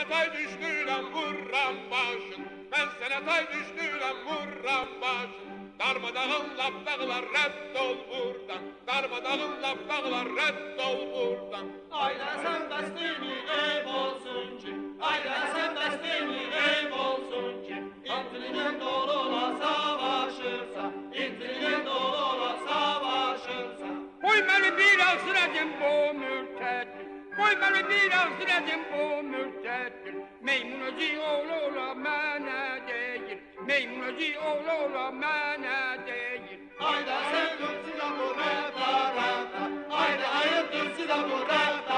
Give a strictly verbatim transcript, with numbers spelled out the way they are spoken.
tay düştüğüyle vurram başın. Ben sana tay düştüğüyle vurram başın. Darmadağın laf dağlar redd ol buradan. Darmadağın laf dağlar redd ol buradan. Ayla sen bestini ev olsun ki. Ayla sen bestini ev olsun ki. İntiligen dolu ola savaşırsa. İntiligen dolu ola savaşırsa. Koy beni biraz sürəcəm bu mürtəddir. Koy beni biraz sürəcəm bu mürtəddir. Meymun özü oğlu ola mənə deyir. Meymun özü oğlu ola mənə deyir. Ayda sen dursun da bu rəfə rəfə. Ayda ayıp dursun da bu rəfə